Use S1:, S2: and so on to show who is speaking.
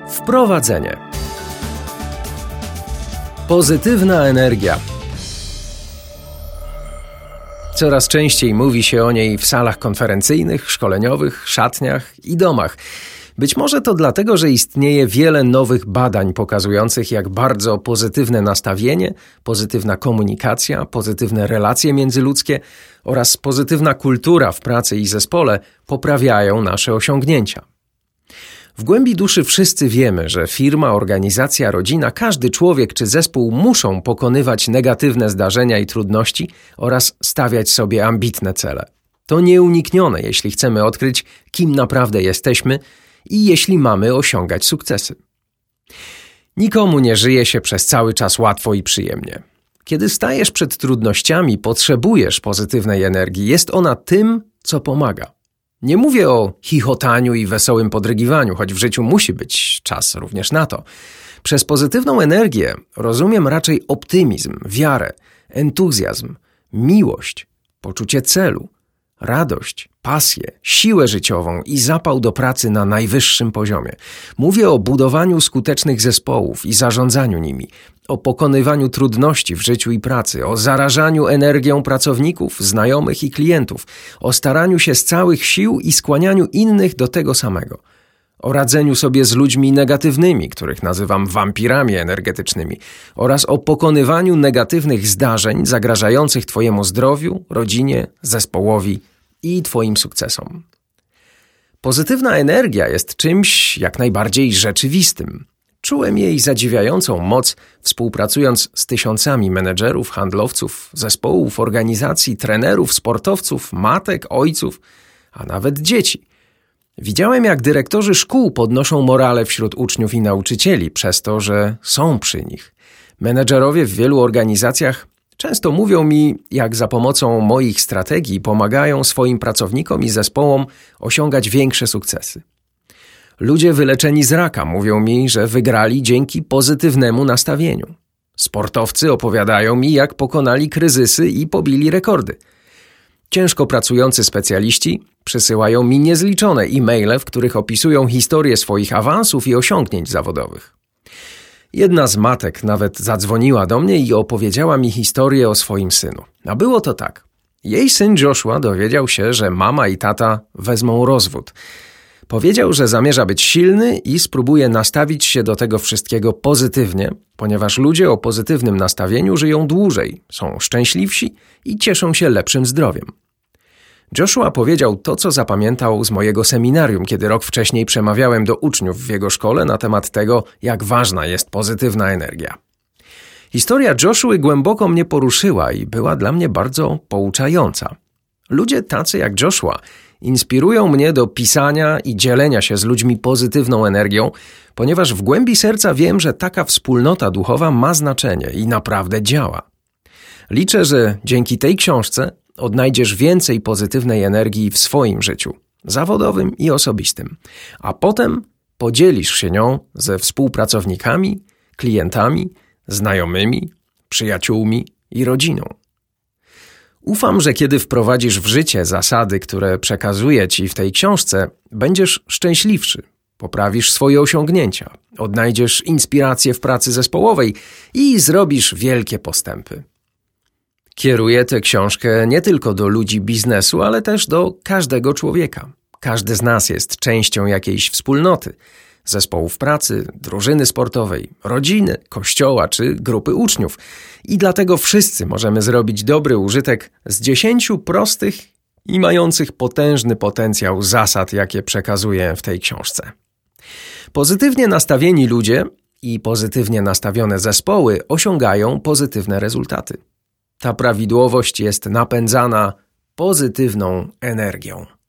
S1: Wprowadzenie. Pozytywna energia. Coraz częściej mówi się o niej w salach konferencyjnych, szkoleniowych, szatniach i domach. Być może to dlatego, że istnieje wiele nowych badań pokazujących, jak bardzo pozytywne nastawienie, pozytywna komunikacja, pozytywne relacje międzyludzkie oraz pozytywna kultura w pracy i zespole poprawiają nasze osiągnięcia. W głębi duszy wszyscy wiemy, że firma, organizacja, rodzina, każdy człowiek czy zespół muszą pokonywać negatywne zdarzenia i trudności oraz stawiać sobie ambitne cele. To nieuniknione, jeśli chcemy odkryć, kim naprawdę jesteśmy i jeśli mamy osiągać sukcesy. Nikomu nie żyje się przez cały czas łatwo i przyjemnie. Kiedy stajesz przed trudnościami, potrzebujesz pozytywnej energii. Jest ona tym, co pomaga. Nie mówię o chichotaniu i wesołym podrygiwaniu, choć w życiu musi być czas również na to. Przez pozytywną energię rozumiem raczej optymizm, wiarę, entuzjazm, miłość, poczucie celu, radość, pasję, siłę życiową i zapał do pracy na najwyższym poziomie. Mówię o budowaniu skutecznych zespołów i zarządzaniu nimi, o pokonywaniu trudności w życiu i pracy, o zarażaniu energią pracowników, znajomych i klientów, o staraniu się z całych sił i skłanianiu innych do tego samego, o radzeniu sobie z ludźmi negatywnymi, których nazywam wampirami energetycznymi, oraz o pokonywaniu negatywnych zdarzeń zagrażających Twojemu zdrowiu, rodzinie, zespołowi i Twoim sukcesom. Pozytywna energia jest czymś jak najbardziej rzeczywistym. Czułem jej zadziwiającą moc, współpracując z tysiącami menedżerów, handlowców, zespołów, organizacji, trenerów, sportowców, matek, ojców, a nawet dzieci. Widziałem, jak dyrektorzy szkół podnoszą morale wśród uczniów i nauczycieli przez to, że są przy nich. Menedżerowie w wielu organizacjach często mówią mi, jak za pomocą moich strategii pomagają swoim pracownikom i zespołom osiągać większe sukcesy. Ludzie wyleczeni z raka mówią mi, że wygrali dzięki pozytywnemu nastawieniu. Sportowcy opowiadają mi, jak pokonali kryzysy i pobili rekordy. Ciężko pracujący specjaliści przysyłają mi niezliczone e-maile, w których opisują historię swoich awansów i osiągnięć zawodowych. Jedna z matek nawet zadzwoniła do mnie i opowiedziała mi historię o swoim synu. A było to tak. Jej syn Joshua dowiedział się, że mama i tata wezmą rozwód. Powiedział, że zamierza być silny i spróbuje nastawić się do tego wszystkiego pozytywnie, ponieważ ludzie o pozytywnym nastawieniu żyją dłużej, są szczęśliwsi i cieszą się lepszym zdrowiem. Joshua powiedział to, co zapamiętał z mojego seminarium, kiedy rok wcześniej przemawiałem do uczniów w jego szkole na temat tego, jak ważna jest pozytywna energia. Historia Joshuły głęboko mnie poruszyła i była dla mnie bardzo pouczająca. Ludzie tacy jak Joshua inspirują mnie do pisania i dzielenia się z ludźmi pozytywną energią, ponieważ w głębi serca wiem, że taka wspólnota duchowa ma znaczenie i naprawdę działa. Liczę, że dzięki tej książce odnajdziesz więcej pozytywnej energii w swoim życiu, zawodowym i osobistym, a potem podzielisz się nią ze współpracownikami, klientami, znajomymi, przyjaciółmi i rodziną. Ufam, że kiedy wprowadzisz w życie zasady, które przekazuję Ci w tej książce, będziesz szczęśliwszy, poprawisz swoje osiągnięcia, odnajdziesz inspirację w pracy zespołowej i zrobisz wielkie postępy. Kieruję tę książkę nie tylko do ludzi biznesu, ale też do każdego człowieka. Każdy z nas jest częścią jakiejś wspólnoty, zespołów pracy, drużyny sportowej, rodziny, kościoła czy grupy uczniów. I dlatego wszyscy możemy zrobić dobry użytek z 10 prostych i mających potężny potencjał zasad, jakie przekazuję w tej książce. Pozytywnie nastawieni ludzie i pozytywnie nastawione zespoły osiągają pozytywne rezultaty. Ta prawidłowość jest napędzana pozytywną energią.